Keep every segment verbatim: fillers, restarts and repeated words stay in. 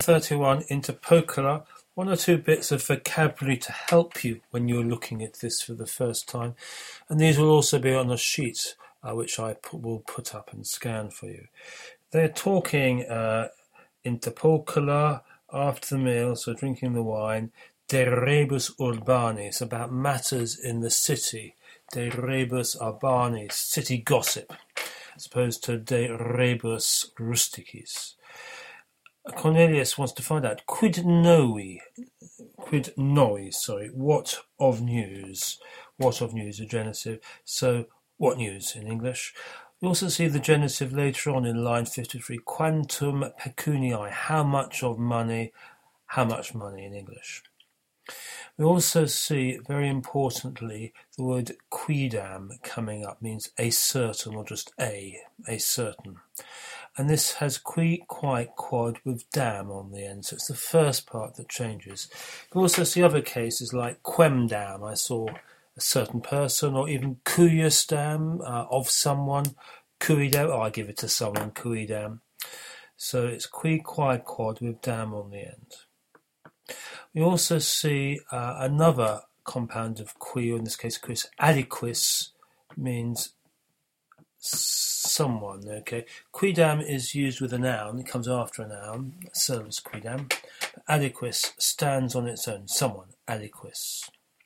thirty-one, interpocular. One or two bits of vocabulary to help you when you're looking at this for the first time. And these will also be on a sheet, uh, which I put, will put up and scan for you. They're talking uh, interpocular, after the meal, so drinking the wine, de rebus urbanis, about matters in the city, de rebus urbanis, city gossip, as opposed to de rebus rusticis. Cornelius wants to find out, quid noi, quid noi, sorry, what of news, what of news, a genitive, so what news in English. We also see the genitive later on in line fifty-three, quantum pecuniae, how much of money, how much money in English. We also see, very importantly, the word quidam coming up, means a certain, or just a, a certain. And this has qui, quite, quad with dam on the end, so it's the first part that changes. We also see other cases like quemdam, I saw a certain person, or even cuyusdam, uh, of someone, cuidam, oh, I give it to someone, cuidam. So it's qui, quid, quad with dam on the end. We also see uh, another compound of qui, or in this case quis, aliquis, means someone, okay. Quidam is used with a noun, it comes after a noun, servus quidam. Aliquis stands on its own, someone, aliquis.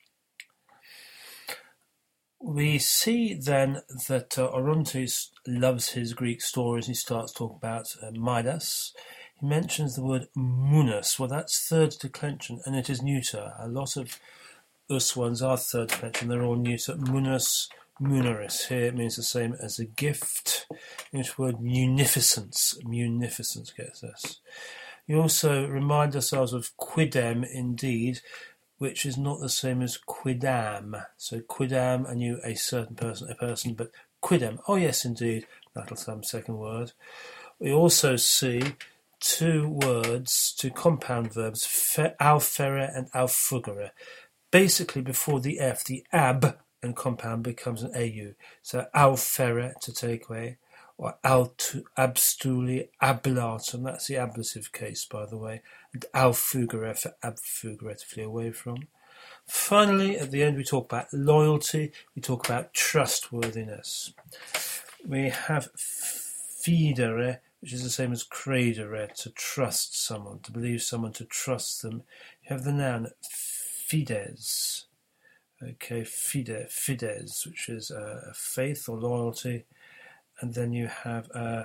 We see then that uh, Orontes loves his Greek stories. He starts talking about uh, Midas. He mentions the word munus. Well, that's third declension, and it is neuter. A lot of us ones are third declension. They're all neuter. Munus, muneris. Here it means the same as a gift. English word munificence. Munificence gets us. You also remind ourselves of quidem, indeed, which is not the same as quidam. So quidam, I knew a certain person, a person, but quidem, oh yes, indeed, that'll come second word. We also see two words, two compound verbs, aufere and aufugere. Basically, before the F, the ab and compound becomes an A U. So aufere, to take away, or abstuli, ablatum, that's the ablative case, by the way, and aufugere for abfugere, to flee away from. Finally, at the end, we talk about loyalty, we talk about trustworthiness. We have fidere, which is the same as credere, to trust someone, to believe someone, to trust them. You have the noun fides, okay, fide, fides, which is uh, faith or loyalty. And then you have uh,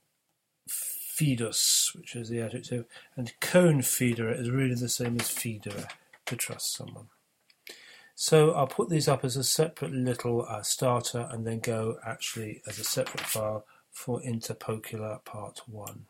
fidus, which is the adjective, and confidere is really the same as fidere, to trust someone. So I'll put these up as a separate little uh, starter and then go actually as a separate file for interpocular part one.